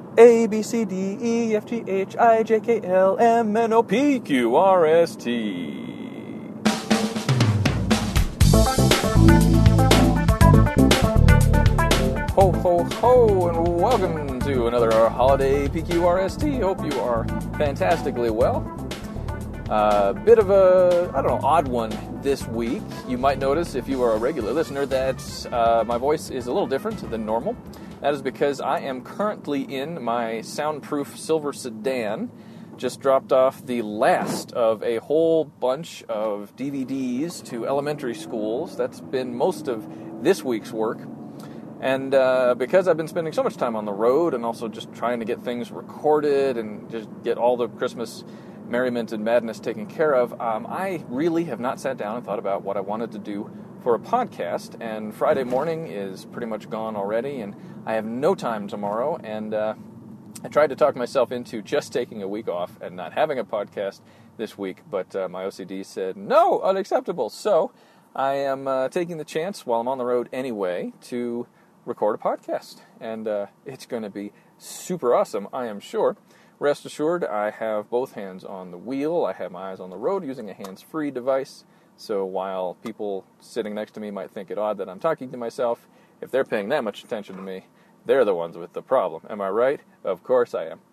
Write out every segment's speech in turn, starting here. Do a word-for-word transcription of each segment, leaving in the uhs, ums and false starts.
A, B, C, D, E, F, G, H, I, J, K, L, M, N, O, P, Q, R, S, T. Ho, ho, ho, and welcome to another holiday P Q R S T. Hope you are fantastically well. A uh, bit of a, I don't know, odd one this week. You might notice, if you are a regular listener, that uh, my voice is a little different than normal. That is because I am currently in my soundproof silver sedan. Just dropped off the last of a whole bunch of D V Ds to elementary schools. That's been most of this week's work. And uh, because I've been spending so much time on the road and also just trying to get things recorded and just get all the Christmas merriment and madness taken care of, um, I really have not sat down and thought about what I wanted to do for a podcast. And Friday morning is pretty much gone already, and I have no time tomorrow. And uh, I tried to talk myself into just taking a week off and not having a podcast this week, but uh, my O C D said, no, unacceptable. So I am uh, taking the chance while I'm on the road anyway to record a podcast, and uh, it's going to be super awesome, I am sure. Rest assured, I have both hands on the wheel. I have my eyes on the road using a hands-free device, so while people sitting next to me might think it odd that I'm talking to myself, if they're paying that much attention to me, they're the ones with the problem. Am I right? Of course I am.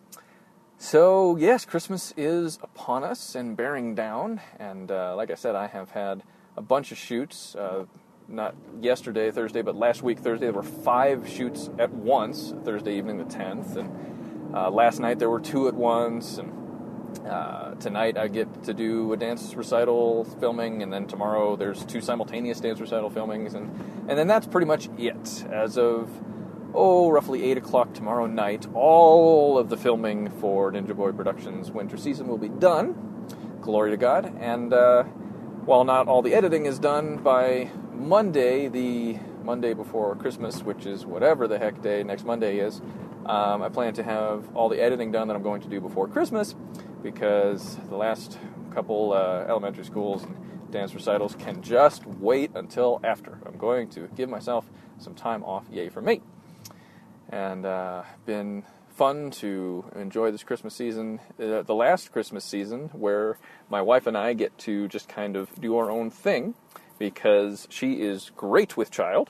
So, yes, Christmas is upon us and bearing down, and uh, like I said, I have had a bunch of shoots, uh, not yesterday, Thursday, but last week, Thursday, there were five shoots at once, Thursday evening the tenth, and uh, last night there were two at once, and uh, tonight I get to do a dance recital filming, and then tomorrow there's two simultaneous dance recital filmings, and, and then that's pretty much it. As of, oh, roughly eight o'clock tomorrow night, all of the filming for Ninja Boy Productions winter season will be done, glory to God, and uh, while not all the editing is done by Monday, the Monday before Christmas, which is whatever the heck day next Monday is, um, I plan to have all the editing done that I'm going to do before Christmas, because the last couple uh, elementary schools and dance recitals can just wait until after. I'm going to give myself some time off, yay for me. And uh, been fun to enjoy this Christmas season, uh, the last Christmas season, where my wife and I get to just kind of do our own thing, because she is great with child,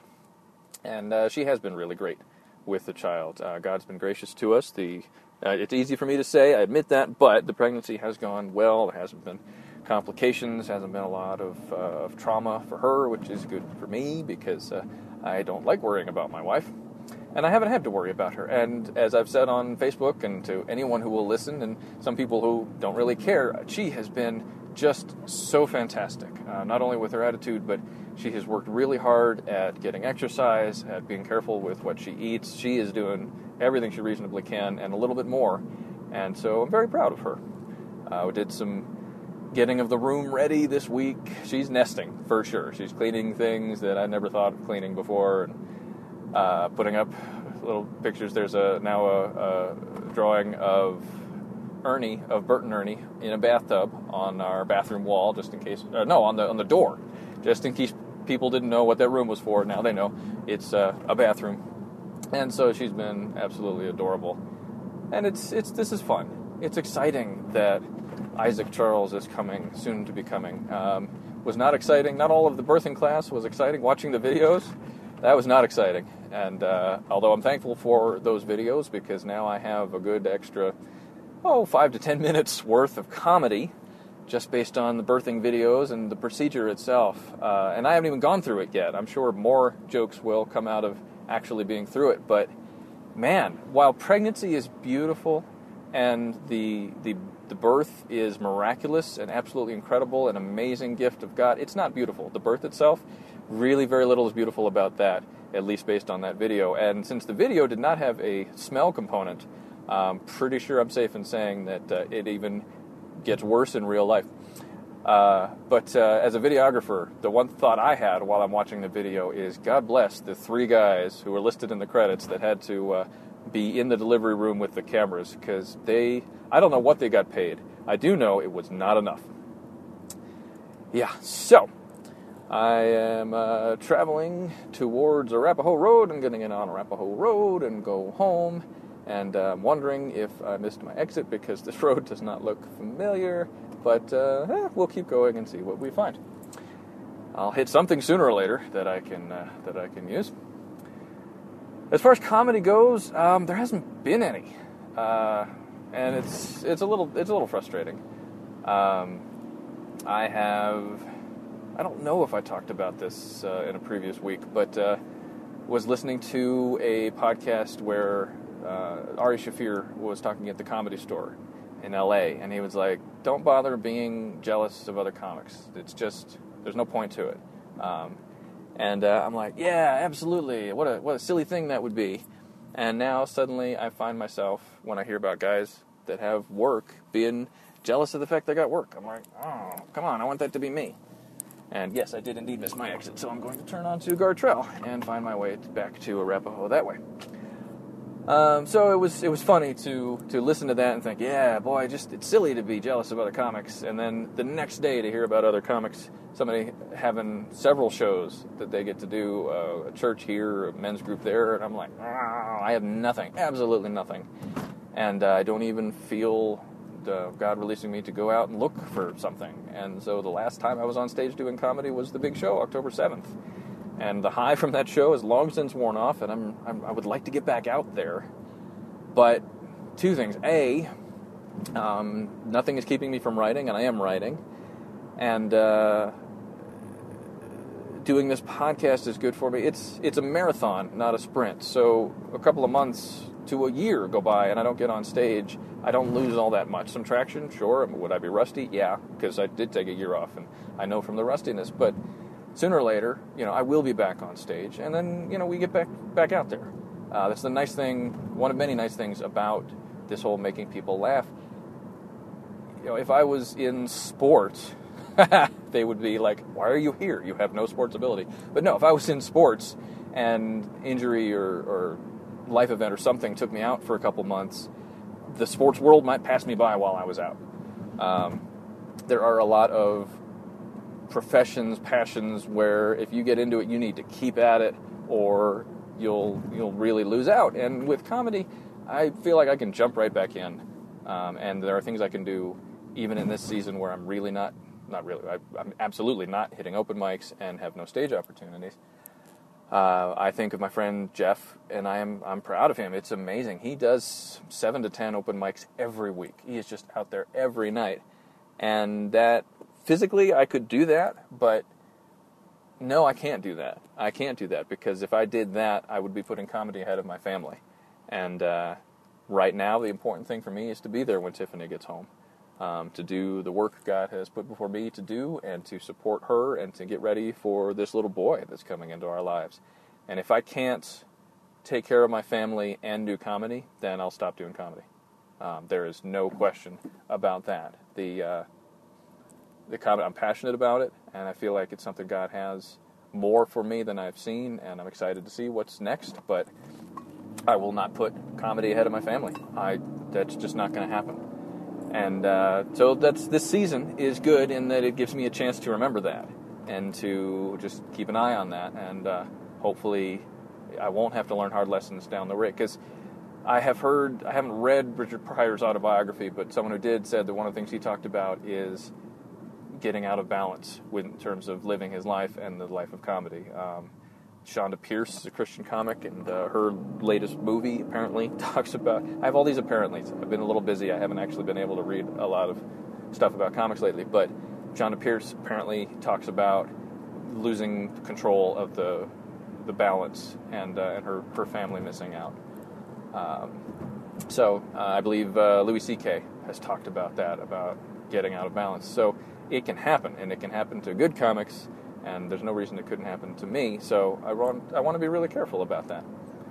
and uh, she has been really great with the child. Uh, God's been gracious to us. The uh, it's easy for me to say, I admit that, but the pregnancy has gone well. There hasn't been complications, hasn't been a lot of, uh, of trauma for her, which is good for me, because uh, I don't like worrying about my wife. And I haven't had to worry about her. And as I've said on Facebook, and to anyone who will listen, and some people who don't really care, she has been just so fantastic. Uh, not only with her attitude, but she has worked really hard at getting exercise, at being careful with what she eats. She is doing everything she reasonably can, and a little bit more. And so I'm very proud of her. Uh, we did some getting of the room ready this week. She's nesting, for sure. She's cleaning things that I never thought of cleaning before, and Uh, putting up little pictures. There's a now a, a drawing of Ernie, of Bert and Ernie, in a bathtub on our bathroom wall, just in case. Uh, no, on the on the door, just in case people didn't know what that room was for. Now they know it's uh, a bathroom, and so she's been absolutely adorable. And it's it's this is fun. It's exciting that Isaac Charles is coming, soon to be coming. Um, was not exciting. Not all of the birthing class was exciting. Watching the videos, that was not exciting. And uh, although I'm thankful for those videos, because now I have a good extra, oh, five to ten minutes worth of comedy just based on the birthing videos and the procedure itself. Uh, and I haven't even gone through it yet. I'm sure more jokes will come out of actually being through it. But man, while pregnancy is beautiful and the the the birth is miraculous and absolutely incredible, an amazing gift of God, it's not beautiful. The birth itself, really very little is beautiful about that, at least based on that video. And since the video did not have a smell component, I'm pretty sure I'm safe in saying that uh, it even gets worse in real life. Uh, but uh, as a videographer, the one thought I had while I'm watching the video is, God bless the three guys who were listed in the credits that had to uh, be in the delivery room with the cameras, because they, I don't know what they got paid. I do know it was not enough. Yeah, so I am uh, traveling towards Arapahoe Road. I'm going to get on Arapahoe Road and go home. and uh, I'm wondering if I missed my exit because this road does not look familiar, but uh, eh, we'll keep going and see what we find. I'll hit something sooner or later that I can uh, that I can use. As far as comedy goes, um, there hasn't been any, uh, and it's it's a little it's a little frustrating. Um, I have I don't know if I talked about this uh, in a previous week, but uh, was listening to a podcast where uh, Ari Shaffir was talking at the Comedy Store in L A, and he was like, "Don't bother being jealous of other comics. It's just there's no point to it." Um, And uh, I'm like, yeah, absolutely. What a what a silly thing that would be. And now suddenly I find myself, when I hear about guys that have work, being jealous of the fact they got work. I'm like, oh, come on, I want that to be me. And yes, I did indeed miss my exit, so I'm going to turn onto Gartrell and find my way back to Arapahoe that way. Um, so it was it was funny to to listen to that and think, yeah, boy, just it's silly to be jealous of other comics. And then the next day to hear about other comics, somebody having several shows that they get to do, uh, a church here, a men's group there, and I'm like, oh, I have nothing, absolutely nothing. And uh, I don't even feel uh, God releasing me to go out and look for something. And so the last time I was on stage doing comedy was the big show, October seventh. And the high from that show is long since worn off, and I'm, I'm I would like to get back out there. But two things. A, um, nothing is keeping me from writing, and I am writing. And uh, doing this podcast is good for me. It's it's a marathon, not a sprint. So a couple of months to a year go by, and I don't get on stage. I don't lose all that much. Some traction, sure. Would I be rusty? Yeah, because I did take a year off, and I know from the rustiness. But sooner or later, you know, I will be back on stage, and then, you know, we get back back out there. Uh, that's the nice thing, one of many nice things about this whole making people laugh. You know, if I was in sports, they would be like, why are you here? You have no sports ability. But no, if I was in sports and injury or, or life event or something took me out for a couple months, the sports world might pass me by while I was out. Um, there are a lot of professions, passions, where if you get into it, you need to keep at it, or you'll you'll really lose out. And with comedy, I feel like I can jump right back in, um, and there are things I can do even in this season where I'm really not, not really, I, I'm absolutely not hitting open mics and have no stage opportunities. Uh, I think of my friend Jeff, and I am I'm proud of him. It's amazing. He does seven to ten open mics every week. He is just out there every night, and that. Physically, I could do that, but no, I can't do that. I can't do that, because if I did that, I would be putting comedy ahead of my family. And uh, right now, the important thing for me is to be there when Tiffany gets home, um, to do the work God has put before me to do, and to support her, and to get ready for this little boy that's coming into our lives. And if I can't take care of my family and do comedy, then I'll stop doing comedy. Um, there is no question about that. The uh, The comedy, I'm passionate about it, and I feel like it's something God has more for me than I've seen, and I'm excited to see what's next, but I will not put comedy ahead of my family. I that's just not going to happen. And uh, so that's this season is good in that it gives me a chance to remember that, and to just keep an eye on that, and uh, hopefully I won't have to learn hard lessons down the road, because I have heard, I haven't read Richard Pryor's autobiography, but someone who did said that one of the things he talked about is getting out of balance with, in terms of living his life and the life of comedy. Um, Shonda Pierce is a Christian comic, and uh, her latest movie apparently talks about... I have all these apparentlys. I've been a little busy. I haven't actually been able to read a lot of stuff about comics lately, but Shonda Pierce apparently talks about losing control of the the balance, and uh, and her, her family missing out. Um, so uh, I believe uh, Louis C K has talked about that, about getting out of balance. So it can happen, and it can happen to good comics, and there's no reason it couldn't happen to me, so I want, I want to be really careful about that.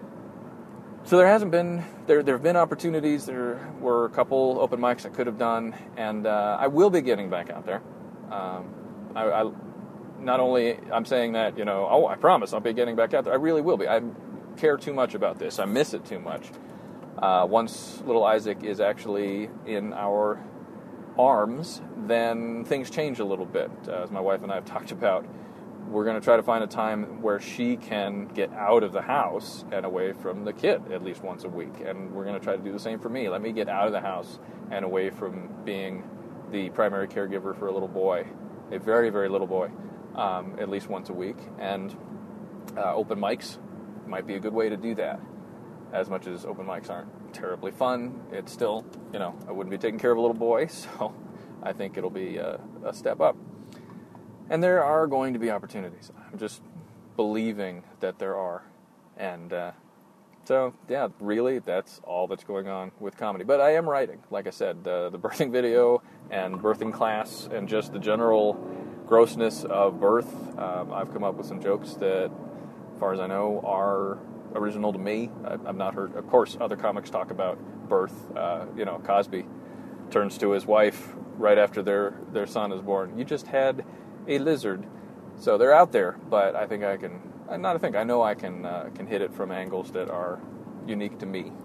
So there hasn't been, there there have been opportunities, there were a couple open mics I could have done, and uh, I will be getting back out there. Um, I, I not only, I'm saying that, you know, oh, I promise I'll be getting back out there, I really will be. I care too much about this, I miss it too much. Uh, once little Isaac is actually in our arms, then things change a little bit. Uh, as my wife and I have talked about, we're going to try to find a time where she can get out of the house and away from the kid at least once a week. And we're going to try to do the same for me. Let me get out of the house and away from being the primary caregiver for a little boy, a very, very little boy, um, at least once a week. And uh, open mics might be a good way to do that. As much as open mics aren't terribly fun, it's still, you know, I wouldn't be taking care of a little boy, so I think it'll be a, a step up. And there are going to be opportunities. I'm just believing that there are. And uh, so, yeah, really, that's all that's going on with comedy. But I am writing. Like I said, uh, the birthing video and birthing class and just the general grossness of birth. Um, I've come up with some jokes that, as far as I know, are original to me. I've not heard, of course, other comics talk about birth. Uh, you know, Cosby turns to his wife right after their, their son is born. You just had a lizard. So they're out there, but I think I can, not I think, I know I can uh, can hit it from angles that are unique to me.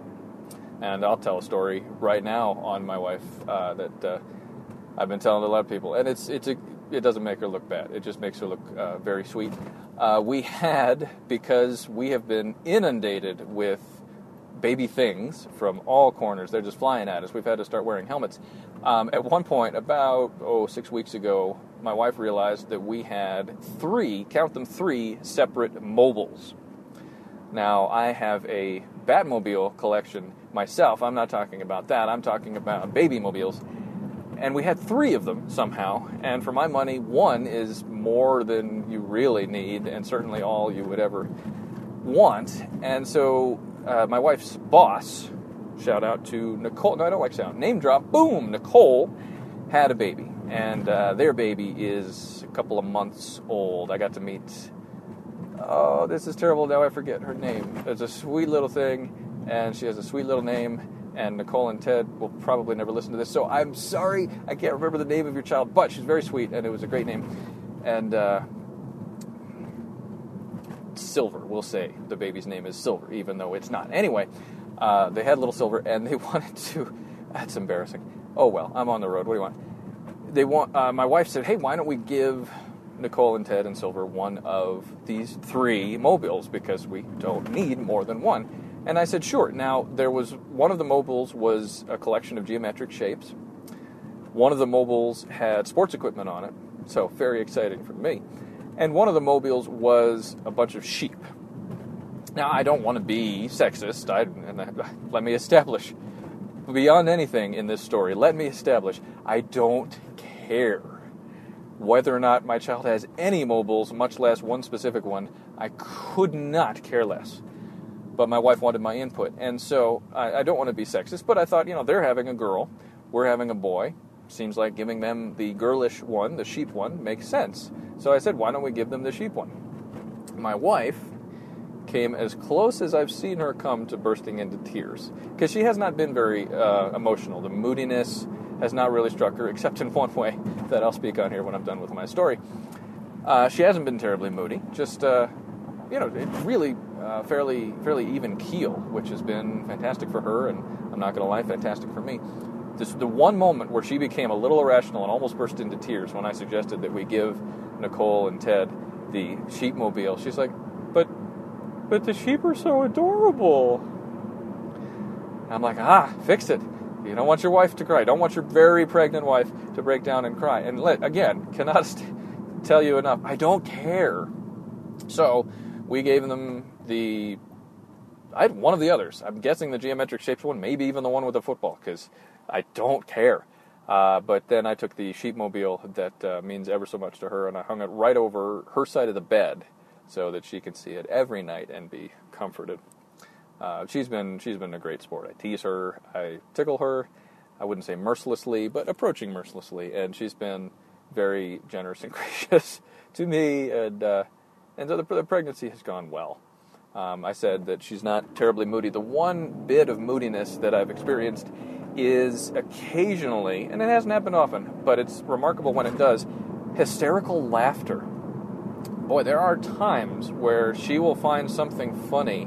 And I'll tell a story right now on my wife uh, that uh, I've been telling to a lot of people. And it's it's a, it doesn't make her look bad. It just makes her look uh, very sweet. Uh, we had, because we have been inundated with baby things from all corners. They're just flying at us. We've had to start wearing helmets. Um, at one point, about, oh, six weeks ago, my wife realized that we had three, count them three, separate mobiles. Now, I have a Batmobile collection myself. I'm not talking about that. I'm talking about baby mobiles. And we had three of them somehow. And for my money, one is more than you really need, and certainly all you would ever want. And so uh, my wife's boss, shout out to Nicole, no, I don't like sound, name drop, boom, Nicole had a baby. And uh, their baby is a couple of months old. I got to meet, oh, this is terrible, now I forget her name. It's a sweet little thing, and she has a sweet little name, and Nicole and Ted will probably never listen to this, so I'm sorry, I can't remember the name of your child, but she's very sweet, and it was a great name. And uh, Silver, we'll say the baby's name is Silver, even though it's not. Anyway, uh, they had little Silver, and they wanted to, that's embarrassing. Oh well, I'm on the road, what do you want? They want. Uh, my wife said, hey, why don't we give Nicole and Ted and Silver one of these three mobiles, because we don't need more than one. And I said, sure. Now, there was, one of the mobiles was a collection of geometric shapes. One of the mobiles had sports equipment on it, so very exciting for me. And one of the mobiles was a bunch of sheep. Now, I don't want to be sexist, I, and I, let me establish, beyond anything in this story, let me establish, I don't care whether or not my child has any mobiles, much less one specific one. I could not care less. But my wife wanted my input, and so I, I don't want to be sexist, but I thought, you know, they're having a girl, we're having a boy. Seems like giving them the girlish one, the sheep one, makes sense. So I said, why don't we give them the sheep one? My wife came as close as I've seen her come to bursting into tears, because she has not been very uh, emotional. The moodiness has not really struck her, except in one way that I'll speak on here when I'm done with my story. Uh, she hasn't been terribly moody, just, uh, you know, it really uh, fairly fairly even keel, which has been fantastic for her, and I'm not going to lie, fantastic for me. This, the one moment where she became a little irrational and almost burst into tears when I suggested that we give Nicole and Ted the sheepmobile. She's like, but, but the sheep are so adorable. I'm like, ah, fix it. You don't want your wife to cry. Don't want your very pregnant wife to break down and cry. And let, again, cannot st- tell you enough, I don't care. So we gave them the, I had one of the others. I'm guessing the geometric shaped one, maybe even the one with the football, because I don't care. Uh, but then I took the sheepmobile that uh, means ever so much to her, and I hung it right over her side of the bed so that she can see it every night and be comforted. Uh, she's been she's been a great sport. I tease her, I tickle her. I wouldn't say mercilessly, but approaching mercilessly, and she's been very generous and gracious to me. And uh, and so the, the pregnancy has gone well. Um, I said that she's not terribly moody. The one bit of moodiness that I've experienced is occasionally, and it hasn't happened often, but it's remarkable when it does, hysterical laughter. Boy, there are times where she will find something funny,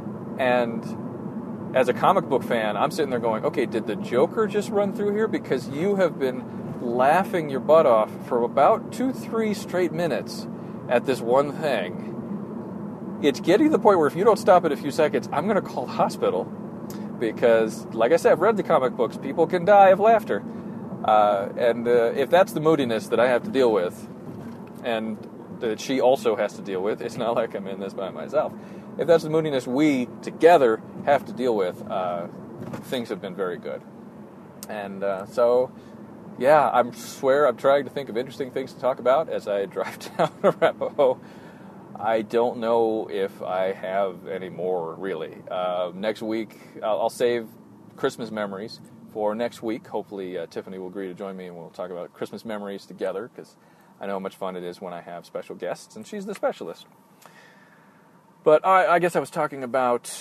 and as a comic book fan, I'm sitting there going, okay, did the Joker just run through here? Because you have been laughing your butt off for about two, three straight minutes at this one thing, it's getting to the point where if you don't stop in a few seconds, I'm going to call the hospital. Because, like I said, I've read the comic books. People can die of laughter. Uh, and uh, if that's the moodiness that I have to deal with, and that she also has to deal with, it's not like I'm in this by myself. If that's the moodiness we, together, have to deal with, uh, things have been very good. And uh, so, yeah, I swear I'm trying to think of interesting things to talk about as I drive down Arapahoe. I don't know if I have any more, really. Uh, next week, I'll, I'll save Christmas memories for next week. Hopefully, uh, Tiffany will agree to join me, and we'll talk about Christmas memories together, because I know how much fun it is when I have special guests, and she's the specialist. But I, I guess I was talking about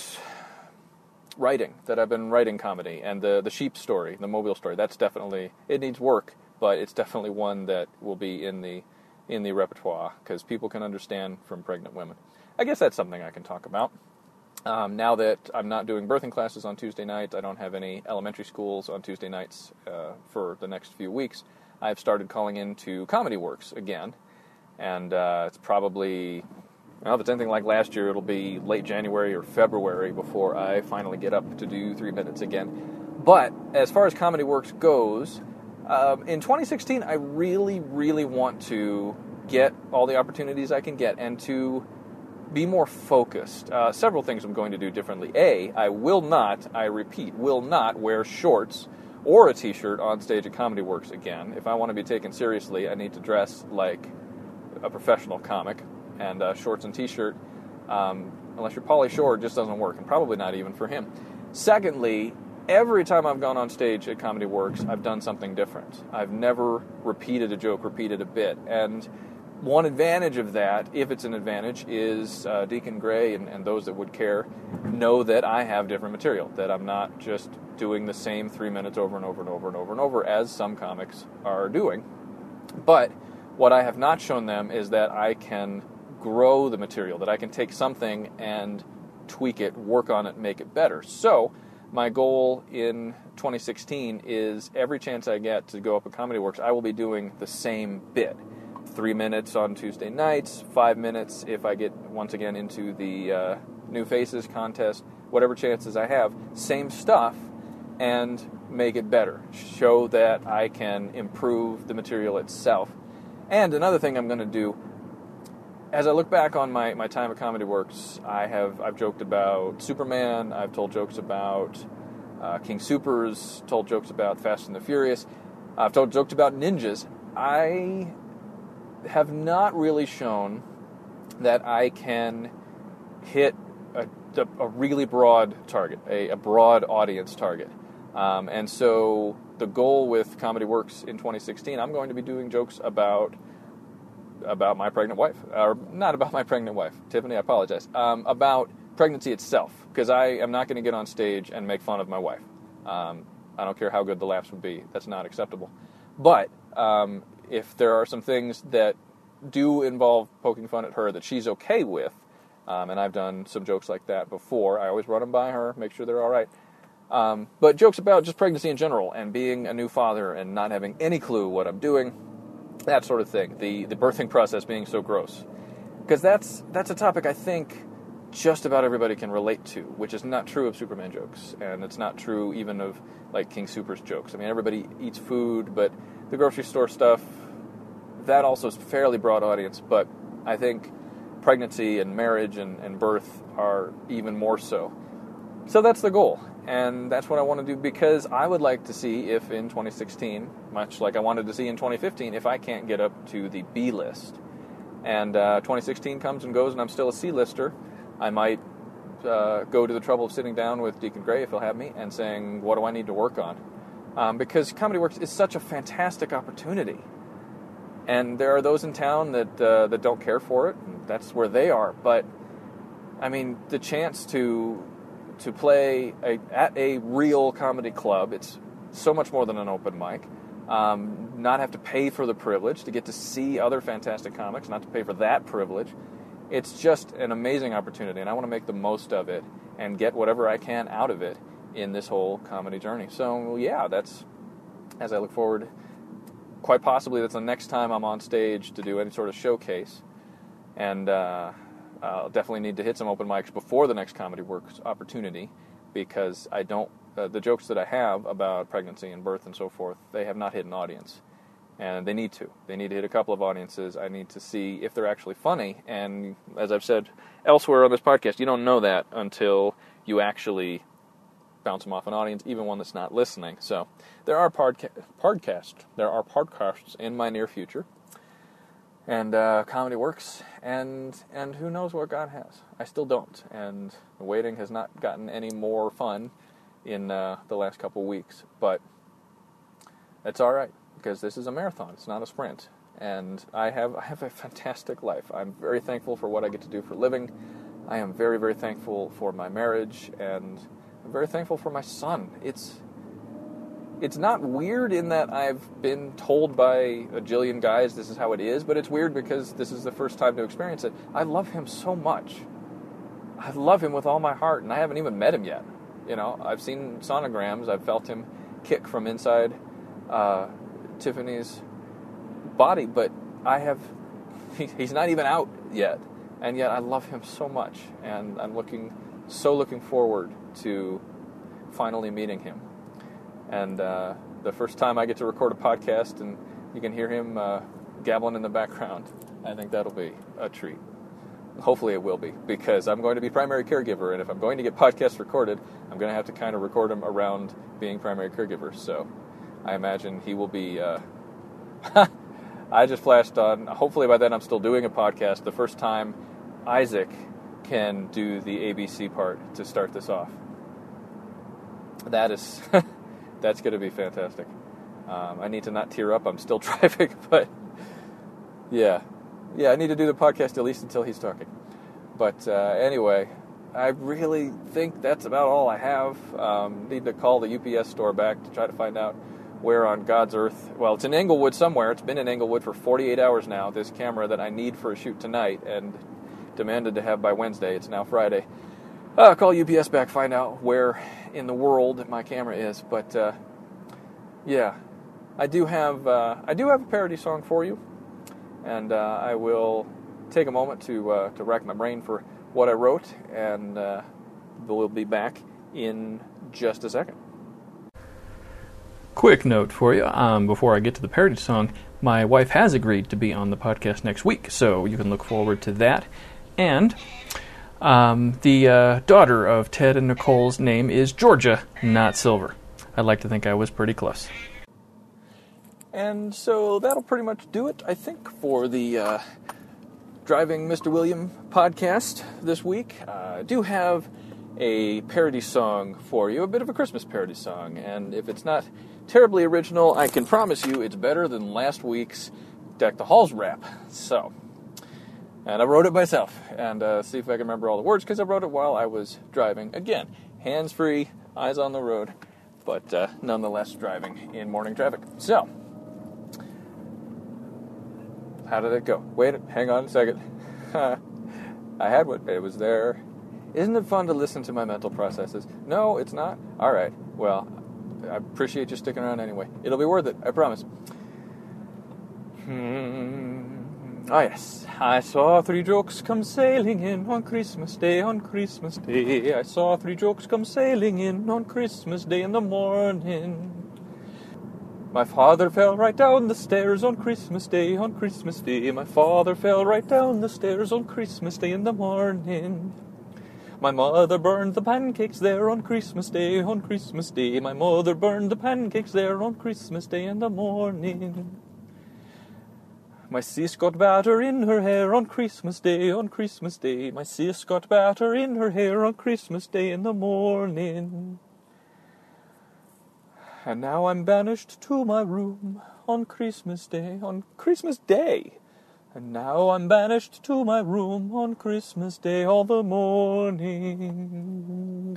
writing, that I've been writing comedy, and the, the sheep story, the Mobile story. That's definitely, it needs work, but it's definitely one that will be in the in the repertoire, because people can understand from pregnant women. I guess that's something I can talk about. Um, now that I'm not doing birthing classes on Tuesday nights, I don't have any elementary schools on Tuesday nights uh, for the next few weeks, I've started calling into Comedy Works again, and uh, it's probably, well, if it's anything like last year, it'll be late January or February before I finally get up to do three minutes again. But as far as Comedy Works goes, um, in twenty sixteen, I really, really want to get all the opportunities I can get and to be more focused. Uh, several things I'm going to do differently. A, I will not, I repeat, will not wear shorts or a t-shirt on stage at Comedy Works again. If I want to be taken seriously, I need to dress like a professional comic, and uh, shorts and t-shirt, um, unless you're Pauly Shore, just doesn't work, and probably not even for him. Secondly, every time I've gone on stage at Comedy Works, I've done something different. I've never repeated a joke, repeated a bit, and one advantage of that, if it's an advantage, is uh, Deacon Gray and, and those that would care know that I have different material, that I'm not just doing the same three minutes over and over and over and over and over as some comics are doing. But what I have not shown them is that I can grow the material, that I can take something and tweak it, work on it, make it better. So my goal in twenty sixteen is every chance I get to go up at Comedy Works, I will be doing the same bit. Three minutes on Tuesday nights, five minutes if I get, once again, into the uh, New Faces contest, whatever chances I have, same stuff, and make it better. Show that I can improve the material itself. And another thing I'm going to do, as I look back on my, my time at Comedy Works, I have, I've joked about Superman, I've told jokes about uh, King Soopers, told jokes about Fast and the Furious, I've told jokes about ninjas. I have not really shown that I can hit a, a really broad target, a, a broad audience target. Um, and so the goal with Comedy Works in twenty sixteen, I'm going to be doing jokes about about my pregnant wife. Or not about my pregnant wife. Tiffany, I apologize. Um, about pregnancy itself. Because I am not going to get on stage and make fun of my wife. Um, I don't care how good the laughs would be. That's not acceptable. But um, if there are some things that do involve poking fun at her that she's okay with, um, and I've done some jokes like that before, I always run them by her, make sure they're all right. Um, but jokes about just pregnancy in general and being a new father and not having any clue what I'm doing, that sort of thing. The the birthing process being so gross. Because that's that's a topic I think just about everybody can relate to, which is not true of Superman jokes, and it's not true even of like King Soopers jokes. I mean, everybody eats food, but the grocery store stuff, that also is fairly broad audience, but I think pregnancy and marriage and, and birth are even more so. So that's the goal, and that's what I want to do, because I would like to see if in twenty sixteen, much like I wanted to see in twenty fifteen, if I can't get up to the B list. And uh, twenty sixteen comes and goes and I'm still a C-lister, I might uh, go to the trouble of sitting down with Deacon Gray, if he'll have me, and saying, what do I need to work on? Um, because Comedy Works is such a fantastic opportunity. And there are those in town that uh, that don't care for it, and that's where they are. But, I mean, the chance to to play a, at a real comedy club, it's so much more than an open mic. Um, not have to pay for the privilege, to get to see other fantastic comics, not to pay for that privilege. It's just an amazing opportunity, and I want to make the most of it and get whatever I can out of it in this whole comedy journey. So, yeah, that's, as I look forward, quite possibly that's the next time I'm on stage to do any sort of showcase. And uh, I'll definitely need to hit some open mics before the next Comedy Works opportunity, because I don't, uh, the jokes that I have about pregnancy and birth and so forth, they have not hit an audience. And they need to. They need to hit a couple of audiences. I need to see if they're actually funny. And as I've said elsewhere on this podcast, you don't know that until you actually bounce them off an audience, even one that's not listening. So there are podca- podcasts. There are podcasts in my near future. And uh, Comedy Works. And and who knows what God has. I still don't. And the waiting has not gotten any more fun in uh, the last couple weeks. But it's all right, because this is a marathon. It's not a sprint. And I have I have a fantastic life. I'm very thankful for what I get to do for a living. I am very, very thankful for my marriage, and I'm very thankful for my son. It's it's not weird in that I've been told by a jillion guys this is how it is, but it's weird because this is the first time to experience it. I love him so much. I love him with all my heart, and I haven't even met him yet. You know, I've seen sonograms. I've felt him kick from inside uh, Tiffany's body, but I have, he, he's not even out yet, and yet I love him so much, and I'm looking, so looking forward to finally meeting him. And uh, the first time I get to record a podcast and you can hear him uh, gabbling in the background, I think that'll be a treat. Hopefully it will be, because I'm going to be primary caregiver, and if I'm going to get podcasts recorded, I'm going to have to kind of record them around being primary caregiver, so I imagine he will be... Uh, I just flashed on, hopefully by then I'm still doing a podcast, the first time Isaac can do the A B C part to start this off. That is, that's going to be fantastic. Um, I need to not tear up, I'm still driving, but yeah. Yeah, I need to do the podcast at least until he's talking. But uh, anyway, I really think that's about all I have. Um, need to call the U P S store back to try to find out where on God's earth, well, it's in Englewood somewhere. It's been in Englewood for forty-eight hours now, this camera that I need for a shoot tonight and demanded to have by Wednesday. It's now Friday. Uh, call U P S back, find out where in the world my camera is. But, uh, yeah, I do have uh, I do have a parody song for you, and uh, I will take a moment to, uh, to rack my brain for what I wrote, and uh, we'll be back in just a second. Quick note for you, um, before I get to the parody song, my wife has agreed to be on the podcast next week, so you can look forward to that. And um, the uh, daughter of Ted and Nicole's name is Georgia, not Silver. I'd like to think I was pretty close. And so that'll pretty much do it, I think, for the uh, Driving Mister William podcast this week. Uh, I do have a parody song for you, a bit of a Christmas parody song, and if it's not terribly original, I can promise you it's better than last week's Deck the Halls rap. So, and I wrote it myself, and uh, see if I can remember all the words, because I wrote it while I was driving. Again, hands-free, eyes on the road, but uh, nonetheless driving in morning traffic. So, how did it go? Wait, hang on a second. I had one. It was there. Isn't it fun to listen to my mental processes? No, it's not? All right. Well, I appreciate you sticking around anyway. It'll be worth it, I promise. Hmm. Ah, yes. I saw three jokes come sailing in on Christmas Day, on Christmas Day. I saw three jokes come sailing in on Christmas Day in the morning. My father fell right down the stairs on Christmas Day, on Christmas Day. My father fell right down the stairs on Christmas Day in the morning. My mother burned the pancakes there on Christmas Day, on Christmas Day. My mother burned the pancakes there on Christmas Day in the morning. My sis got batter in her hair on Christmas Day, on Christmas Day. My sis got batter in her hair on Christmas Day in the morning. And now I'm banished to my room on Christmas Day, on Christmas Day. And now I'm banished to my room on Christmas Day all the morning.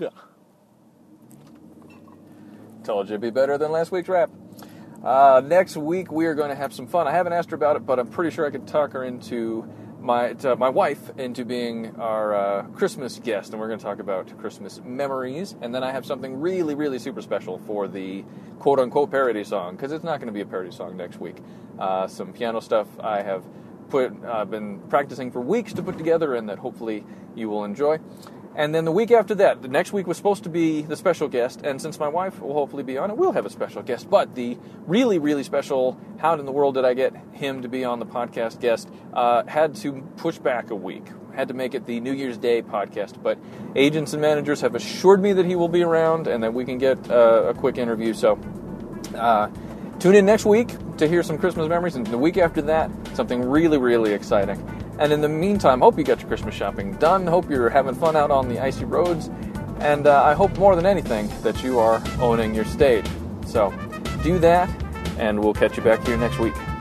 Told you it'd be better than last week's rap. Uh, next week we are going to have some fun. I haven't asked her about it, but I'm pretty sure I could talk her into my to my wife into being our uh, Christmas guest, and we're going to talk about Christmas memories. And then I have something really, really super special for the quote-unquote parody song, because it's not going to be a parody song next week. Uh, some piano stuff I have put uh, been practicing for weeks to put together, and that hopefully you will enjoy. And then the week after that, the next week was supposed to be the special guest, and since my wife will hopefully be on it, we'll have a special guest. But the really, really special, how in the world did I get him to be on the podcast guest, uh, had to push back a week. Had to make it the New Year's Day podcast. But agents and managers have assured me that he will be around and that we can get uh, a quick interview. So uh, tune in next week to hear some Christmas memories, and the week after that, something really, really exciting. And in the meantime, hope you got your Christmas shopping done. Hope you're having fun out on the icy roads. And uh, I hope more than anything that you are owning your stage. So do that, and we'll catch you back here next week.